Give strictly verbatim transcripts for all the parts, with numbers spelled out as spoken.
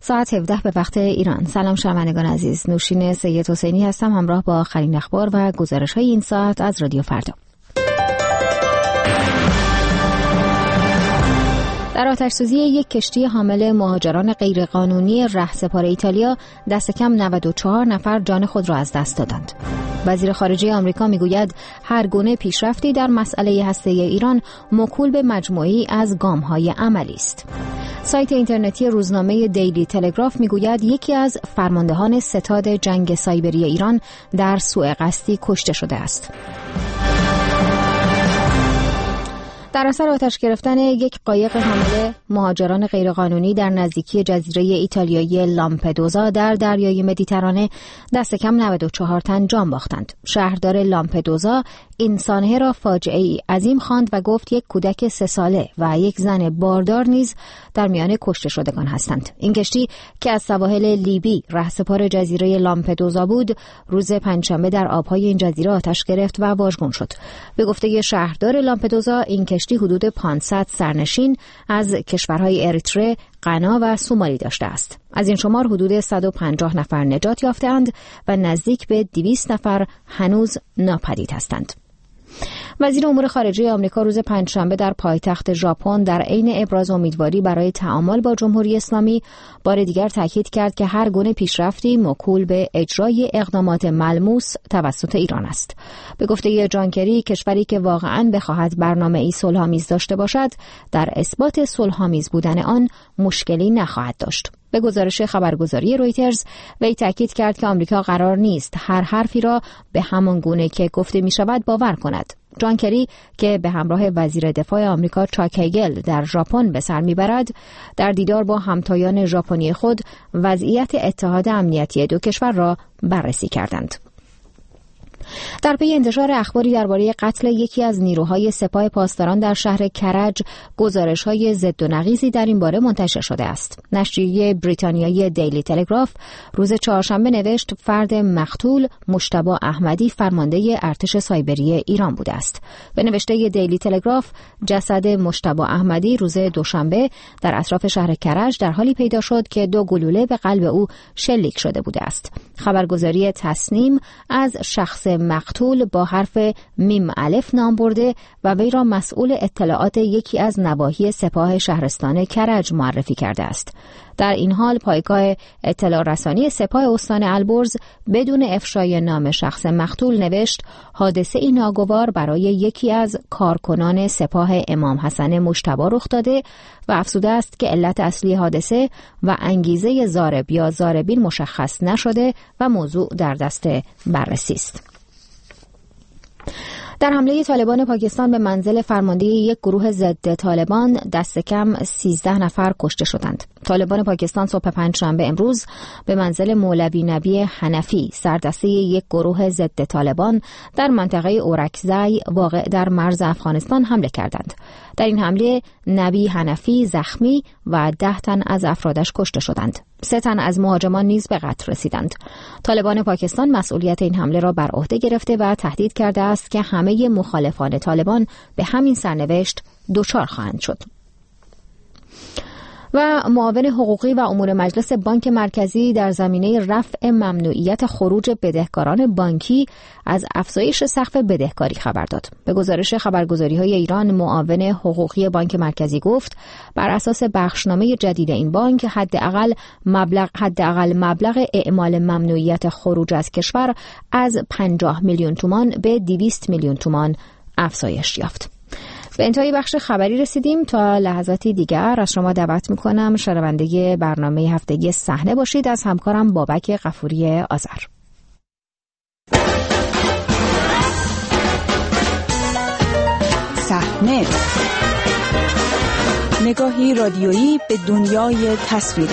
ساعت هفده به وقت ایران. سلام شنوندگان عزیز، نوشین سید حسینی هستم همراه با آخرین اخبار و گزارش‌های این ساعت از رادیو فردا. در آتش‌سوزی یک کشتی حامل مهاجران غیرقانونی رهسپار ایتالیا دست کم نود و چهار نفر جان خود را از دست دادند. وزیر خارجه آمریکا میگوید هر گونه پیشرفتی در مسئله هسته‌ای ایران موکول به مجموعه‌ای از گام‌های عملی است. سایت اینترنتی روزنامه دیلی تلگراف میگوید یکی از فرماندهان ستاد جنگ سایبری ایران در سوء قصدی کشته شده است. در اثر آتش گرفتن یک قایق حامل مهاجران غیرقانونی در نزدیکی جزیره ایتالیایی لامپدوزا در دریای مدیترانه دست کم نود و چهار تن جان باختند. شهردار لامپدوزا این سانحه را فاجعه‌ای عظیم خواند و گفت یک کودک سه ساله و یک زن باردار نیز در میان کشته شدگان هستند. این کشتی که از سواحل لیبی رهسپار جزیره لامپدوزا بود، روز پنجشنبه در آبهای این جزیره آتش گرفت و واژگون شد. به گفته شهردار لامپدوزا این کشتی حدود پانصد سرنشین از کشورهای اریتره، غنا و سومالی داشته است. از این شمار حدود صد و پنجاه نفر نجات یافته‌اند و نزدیک به دویست نفر هنوز ناپدید هستند. وزیر امور خارجه آمریکا روز پنجشنبه در پایتخت ژاپن در عین ابراز امیدواری برای تعامل با جمهوری اسلامی بار دیگر تاکید کرد که هر گونه پیشرفتی موکول به اجرای اقدامات ملموس توسط ایران است. به گفته جان کری، کشوری که واقعاً بخواهد برنامه‌ای صلح‌آمیز داشته باشد، در اثبات صلح‌آمیز بودن آن مشکلی نخواهد داشت. به گزارش خبرگزاری رویترز وی تاکید کرد که آمریکا قرار نیست هر حرفی را به همان گونه که گفته می شود باور کند. جان کری که به همراه وزیر دفاع آمریکا چاک هگل در ژاپن به سر میبرد، در دیدار با همتایان ژاپنی خود وضعیت اتحاد امنیتی دو کشور را بررسی کردند. در پی انتشار اخباری درباره قتل یکی از نیروهای سپاه پاسداران در شهر کرج، گزارش‌های ضد و نقیضی در این باره منتشر شده است. نشریه بریتانیایی دیلی تلگراف روز چهارشنبه نوشت فرد مقتول مجتبی احمدی فرمانده ارتش سایبری ایران بوده است. به نوشته دیلی تلگراف، جسد مجتبی احمدی روز دوشنبه در اطراف شهر کرج در حالی پیدا شد که دو گلوله به قلب او شلیک شده بوده است. خبرگزاری تصنیم از شخص مقتول با حرف میم الف نام برده و وی را مسئول اطلاعات یکی از نواحی سپاه شهرستان کرج معرفی کرده است. در این حال پایگاه اطلاع رسانی سپاه استان البرز بدون افشای نام شخص مقتول نوشت حادثه ای ناگوار برای یکی از کارکنان سپاه امام حسن مجتبی رخ داده و افزوده است که علت اصلی حادثه و انگیزه ضارب یا ضاربین مشخص نشده و موضوع در دست بررسی است. در حمله طالبان پاکستان به منزل فرمانده یک گروه ضد طالبان دست کم سیزده نفر کشته شدند. طالبان پاکستان صبح پنجشنبه امروز به منزل مولوی نبی حنفی سردسته یک گروه ضد طالبان در منطقه اورکزی واقع در مرز افغانستان حمله کردند. در این حمله نبی حنفی زخمی و ده تن از افرادش کشته شدند. سه تن از مهاجمان نیز به قتل رسیدند. طالبان پاکستان مسئولیت این حمله را بر عهده گرفته و تهدید کرده است که همه مخالفان طالبان به همین سرنوشت دچار خواهند شد. و معاون حقوقی و امور مجلس بانک مرکزی در زمینه رفع ممنوعیت خروج بدهکاران بانکی از افزایش سقف بدهکاری خبر داد. به گزارش خبرگزاری‌های ایران، معاون حقوقی بانک مرکزی گفت بر اساس بخشنامه جدید این بانک حداقل مبلغ حداقل مبلغ اعمال ممنوعیت خروج از کشور از پنجاه میلیون تومان به دویست میلیون تومان افزایش یافت. به انتهای بخش خبری رسیدیم. تا لحظاتی دیگر از شما دعوت میکنم شنونده برنامه هفتگی صحنه باشید از همکارم بابک غفوری آذر. صحنه، نگاهی رادیویی به دنیای تصویری.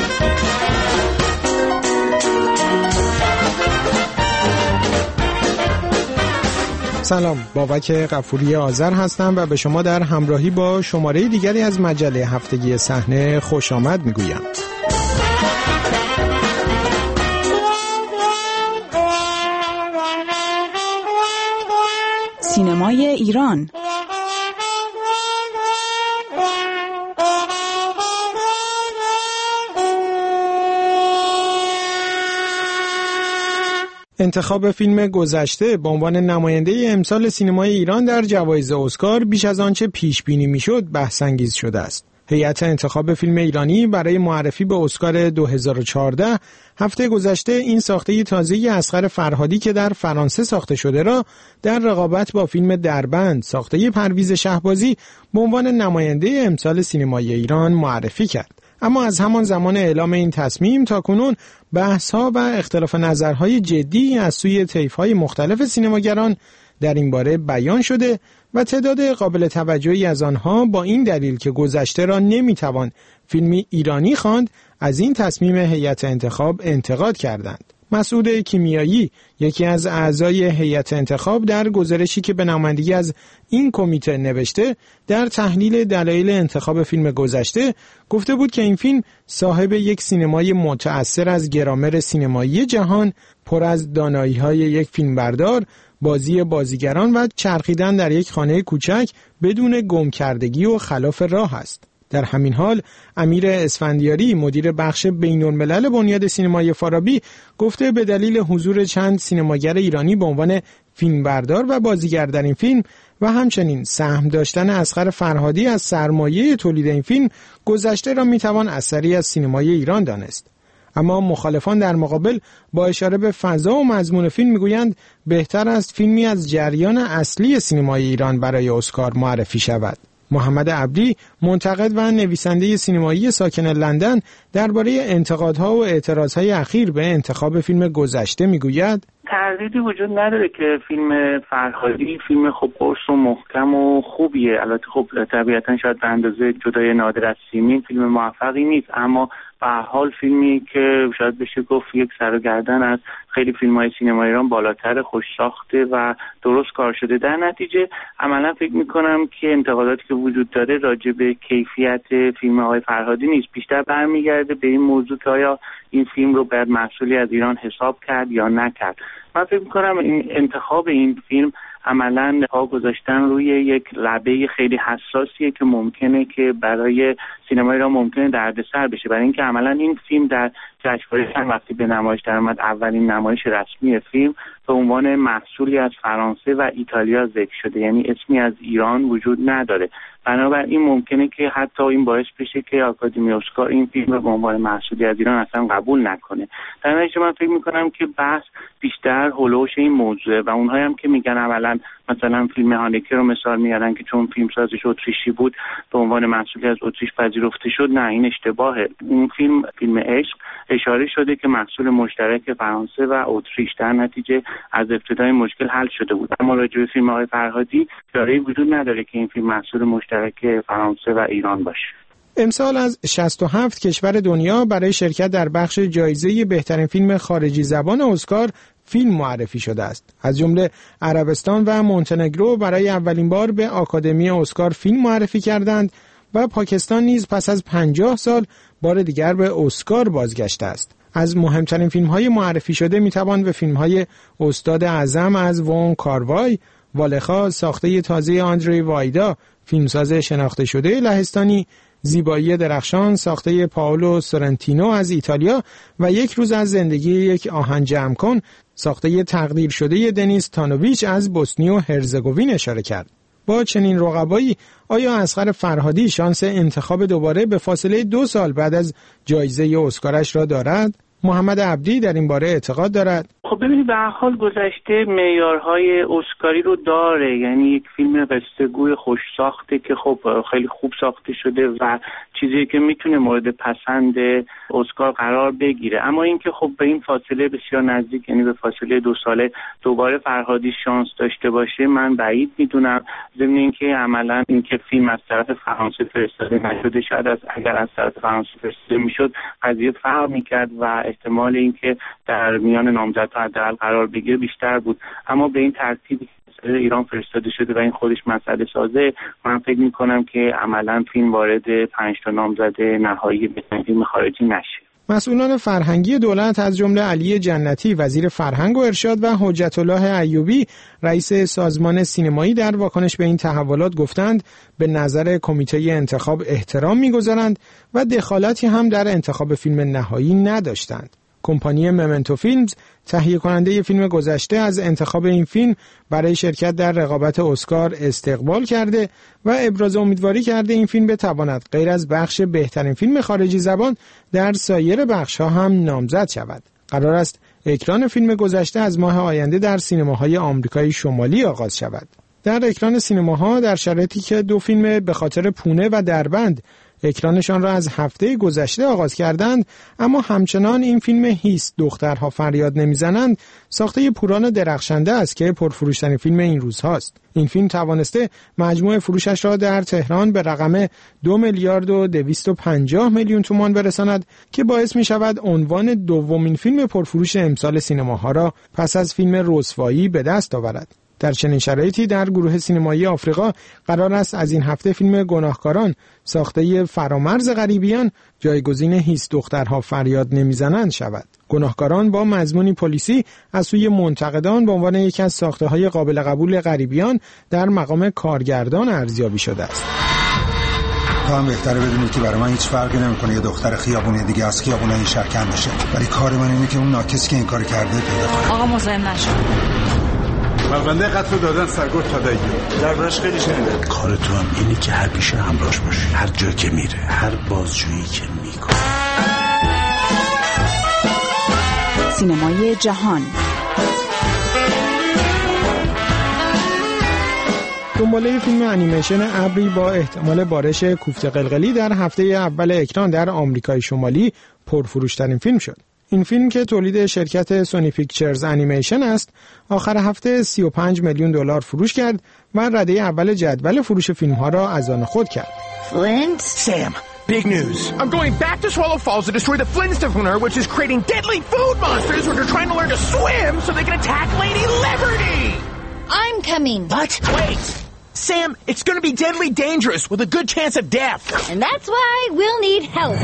سلام، بابک غفوری آذر هستم و به شما در همراهی با شماره دیگری از مجله هفتگی صحنه خوش آمد میگویم. سینمای ایران. انتخاب فیلم گذشته به عنوان نماینده امسال سینمای ایران در جوایز اسکار بیش از آنچه پیش بینی میشد بحث انگیز شده است. هیئت انتخاب فیلم ایرانی برای معرفی به اسکار دو هزار و چهارده هفته گذشته این ساخته تازه اصغر فرهادی که در فرانسه ساخته شده را در رقابت با فیلم دربند ساخته پرویز شهبازی به عنوان نماینده امسال سینمای ایران معرفی کرد. اما از همان زمان اعلام این تصمیم تا کنون بحث‌ها و اختلاف نظرهای جدی از سوی طیف‌های مختلف سینماگران در این باره بیان شده و تعداد قابل توجهی از آنها با این دلیل که گذشته را نمیتوان فیلمی ایرانی خواند از این تصمیم هیئت انتخاب انتقاد کردند. مسعود کیمیایی یکی از اعضای هیئت انتخاب در گزارشی که به نمایندگی از این کمیته نوشته در تحلیل دلایل انتخاب فیلم گذشته گفته بود که این فیلم صاحب یک سینمای متأثر از گرامر سینمایی جهان پر از دانایی‌های یک فیلمبردار، بازی بازیگران و چرخیدن در یک خانه کوچک بدون گم کردگی و خلاف راه است. در همین حال امیر اسفندیاری مدیر بخش بین‌الملل بنیاد سینمای فارابی گفته به دلیل حضور چند سینماگر ایرانی به عنوان فیلمبردار و بازیگر در این فیلم و همچنین سهم داشتن اصغر فرهادی از سرمایه تولید این فیلم گذشته را میتوان اثری از سینمای ایران دانست. اما مخالفان در مقابل با اشاره به فضا و مضمون فیلم میگویند بهتر است فیلمی از جریان اصلی سینمای ایران برای اسکار معرفی شود. محمد عبدی منتقد و نویسنده سینمایی ساکن لندن درباره انتقادها و اعتراضهای اخیر به انتخاب فیلم گذشته میگوید تردیدی وجود نداره که فیلم فرهادی فیلم خوب قرص و محکم و خوبیه. البته خب طبیعتا شاید به اندازه جدای نادر از سیمین فیلم موفقی نیست، اما به هر حال فیلمی که شاید بشه گفت یک سر و گردن از خیلی فیلم‌های سینما ایران بالاتر، خوش ساخته و درست کار شده. در نتیجه عملا فکر می‌کنم که انتقاداتی که وجود داره راجع به کیفیت فیلم‌های فرهادی نیست، بیشتر برمیگرده به این موضوع که آیا این فیلم رو باید محصولی از ایران حساب کرد یا نکرد. من فکر می‌کنم این انتخاب این فیلم عملاً پا گذاشتن روی یک لبه خیلی حساسیه که ممکنه که برای سینمای ایران ممکنه دردسر بشه، برای اینکه عملاً این فیلم در جشنواره کن وقتی به نمایش در اومد، اولین نمایش رسمی فیلم به عنوان محصولی از فرانسه و ایتالیا ذکر شده، یعنی اسمی از ایران وجود نداره. بنابراین ممکنه که حتی این باعث بشه که آکادمی اسکار این فیلم رو به عنوان محصولی از ایران اصلا قبول نکنه. در نتیجه من فکر می‌کنم که بحث بیشتر هولوش این موضوعه و اونهایی هم که میگن عملاً مثلا فیلم هانکه رو مثال میارن که چون فیلم سازش اتریشی بود به عنوان محصولی از اتریش پذیرفته شد، نه، این اشتباهه. اون فیلم فیلم عشق اشاره شده که محصول مشترک فرانسه و اتریش، در نتیجه از ابتدای مشکل حل شده بود. اما راجع به فیلم‌های فرهادی دارایی وجود نداره که این فیلم محصول مشترک فرانسه و ایران باشه. امسال از شصت و هفت کشور دنیا برای شرکت در بخش جایزه بهترین فیلم خارجی زبان اسکار فیلم معرفی شده است. از جمله عربستان و مونتنگرو برای اولین بار به آکادمی اسکار فیلم معرفی کردند و پاکستان نیز پس از پنجاه سال بار دیگر به اسکار بازگشته است. از مهمترین فیلم‌های معرفی شده می‌توان به فیلم‌های استاد اعظم از وون کاروای، والخا ساخته تازه آندری وایدا، فیلمساز شناخته شده لهستانی، زیبایی درخشان ساخته پائولو سورنتینو از ایتالیا و یک روز از زندگی یک آهن جمع کن ساخته تقدیر شده دنیس تانوویچ از بوسنی و هرزگوین اشاره کرد. با چنین رقبایی آیا اصغر فرهادی شانس انتخاب دوباره به فاصله دو سال بعد از جایزه اسکارش را دارد؟ محمد عبدی در این باره اعتقاد دارد. خب ببینید به هر حال گذشته معیارهای اسکاری رو داره، یعنی یک فیلم قصه‌گوی خوش ساخته که خب خیلی خوب ساخته شده و چیزی که میتونه مورد پسند اسکار قرار بگیره. اما اینکه خب به این فاصله بسیار نزدیک، یعنی به فاصله دو ساله دوباره فرهادی شانس داشته باشه، من بعید میدونم. ضمن اینکه عملا اینکه فیلم از طرف فرانسه فرستاده نشده، شاید از اگر از طرف فرانسه فرستاده میشد قضیه فرق میکرد و احتمال اینکه در میان نامزدها حداقل قرار بگیره بیشتر بود. اما به این ترتیبی ایران فرستاده شده و این خودش مسئله سازه، من فکر میکنم که عملا فیلم وارد پنج تا نامزد نهایی به فیلم خارجی نشه. مسئولان فرهنگی دولت از جمله علی جنتی وزیر فرهنگ و ارشاد و حجت الله ایوبی رئیس سازمان سینمایی در واکنش به این تحولات گفتند به نظر کمیته انتخاب احترام می‌گذارند و دخالتی هم در انتخاب فیلم نهایی نداشتند. کمپانی ممنتو فیلمز تهیه کننده فیلم گذشته از انتخاب این فیلم برای شرکت در رقابت اسکار استقبال کرده و ابراز امیدواری کرده این فیلم بتواند غیر از بخش بهترین فیلم خارجی زبان در سایر بخش‌ها هم نامزد شود. قرار است اکران فیلم گذشته از ماه آینده در سینماهای آمریکای شمالی آغاز شود. در اکران سینماها در شرایطی که دو فیلم به خاطر پونه و دربند اکرانشان را از هفته گذشته آغاز کردند، اما همچنان این فیلم هیست دخترها فریاد نمیزنند ساخته پوران درخشنده است که پرفروشترین فیلم این روزهاست. این فیلم توانسته مجموع فروشش را در تهران به رقم دو میلیارد و دویست و پنجاه میلیون تومان برساند که باعث می شود عنوان دومین فیلم پرفروش امسال سینماها را پس از فیلم رسوایی به دست آورد. در چنین شرایطی در گروه سینمایی آفریقا قرار است از این هفته فیلم گناهکاران ساخته فرامرز غریبیان جایگزین هیست دخترها فریاد نمیزنند شود. گناهکاران با مضمونی پلیسی از سوی منتقدان به عنوان یکی از ساخته‌های قابل قبول غریبیان در مقام کارگردان ارزیابی شده است. تو هم بهتره بدونی که برای من هیچ فرقی نمیکنه یه دختر خیابونی دیگه از خیابونه این شهر کم بشه، ولی کار من اینه که اون ناکسی که این کارو کرده پیدا کنم. آقا مزاحم نشو. پرونده قتل دادن سرگرد تدایی دربارش خیلی شنیده. کار تو هم اینه که هر پیشه همراهش باشی، هر جا که میره، هر بازجویی که میکنه. سینمای جهان. دنباله فیلم انیمیشن ابری با احتمال بارش کوفت قلقلی در هفته اول اکران در آمریکای شمالی پرفروشترین فیلم شد. این فیلم که تولید شرکت سونی پیکچرز انیمیشن است، آخر هفته سی و پنج میلیون دلار فروش کرد و رده اول جدول فروش فیلم‌ها را از آن خود کرد. Flint? Sam, big news. I'm going back to Swallow Falls to destroy the Flintstoner, which is creating deadly food monsters who are trying to learn to swim so they can attack Lady Liberty. I'm coming. What? Wait. Sam, it's going to be deadly dangerous with a good chance of death. And that's why we'll need help.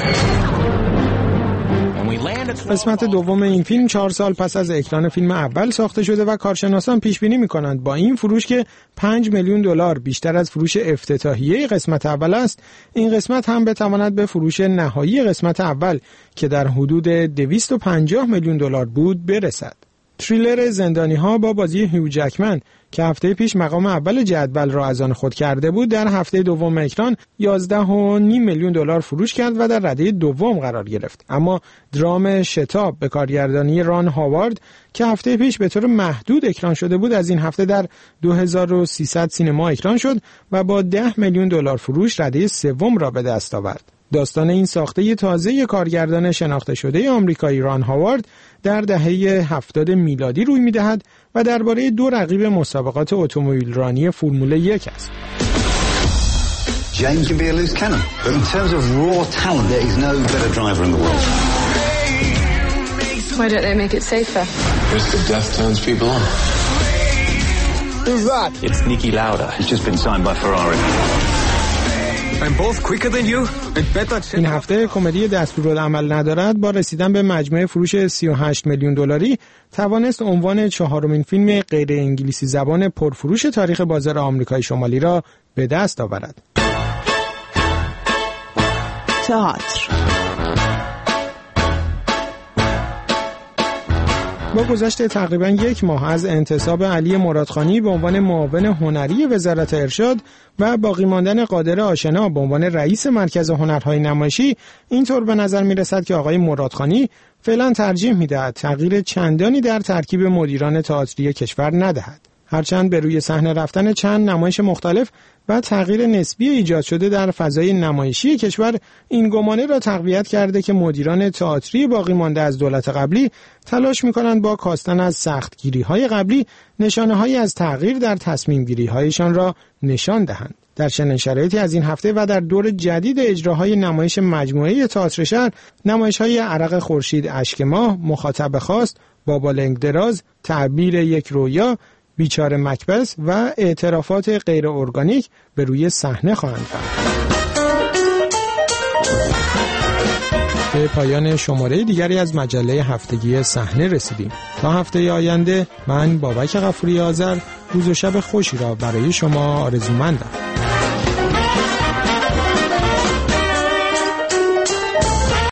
قسمت دوم این فیلم چهار سال پس از اکران فیلم اول ساخته شده و کارشناسان پیش بینی می‌کنند با این فروش که پنج میلیون دلار بیشتر از فروش افتتاحیه قسمت اول است، این قسمت هم بتواند به فروش نهایی قسمت اول که در حدود دویست و پنجاه میلیون دلار بود برسد. تریلر زندانی‌ها با بازی هیو جکمن که هفته پیش مقام اول جدول را از آن خود کرده بود، در هفته دوم اکران یازده و نیم میلیون دلار فروش کرد و در رده دوم قرار گرفت. اما درام شتاب به کارگردانی ران هاوارد که هفته پیش به طور محدود اکران شده بود، از این هفته در دو هزار و سیصد سینما اکران شد و با ده میلیون دلار فروش رده سوم را به دست آورد. داستان این ساخته تازه کارگردان شناخته شده آمریکایی ران هاوارد در دهه هفتاد میلادی روی می‌دهد و درباره دو رقیب مسابقات اتومبیل رانی فرمول یک است. James can be a loose cannon, but in terms of raw talent, there is no better driver in the world. Why don't they make it safer? Risk of death turns people on. Who's that? It's Niki Lauda. He's just been signed by Ferrari. I'm both quicker than you and better. این هفته کمدی دستورالعمل ندارد با رسیدن به مجموع فروش سی و هشت میلیون دلاری توانست عنوان چهارمین فیلم غیر انگلیسی زبان پرفروش تاریخ بازار آمریکای شمالی را به دست آورد. تئاتر. با گذشت تقریباً یک ماه از انتصاب علی مرادخانی به عنوان معاون هنری وزارت ارشاد و باقی ماندن قادر آشنا به عنوان رئیس مرکز هنرهای نمایشی، اینطور به نظر می‌رسد که آقای مرادخانی فعلا ترجیح می‌دهد تغییر چندانی در ترکیب مدیران تئاتری کشور ندهد. هرچند به روی صحنه رفتن چند نمایش مختلف و تغییر نسبی ایجاد شده در فضای نمایشی کشور این گمانه را تقویت کرده که مدیران تئاتری باقی مانده از دولت قبلی تلاش می‌کنند با کاستن از سختگیری‌های قبلی نشانه‌هایی از تغییر در تصمیم‌گیری‌هایشان را نشان دهند. در چنین شرایطی از این هفته و در دور جدید اجراهای نمایش مجموعه تئاتر شهر، نمایش‌های عرق خورشید اشک ماه، مخاطب خاص، بابا لنگ دراز، تعبیر یک رویا، بیچاره مکبث و اعترافات غیر ارگانیک به روی صحنه خواهند رفت. به پایان شماره دیگری از مجله هفتگی صحنه رسیدیم. تا هفته آینده من بابک غفوری آذر روز و شب خوشی را برای شما آرزومندم.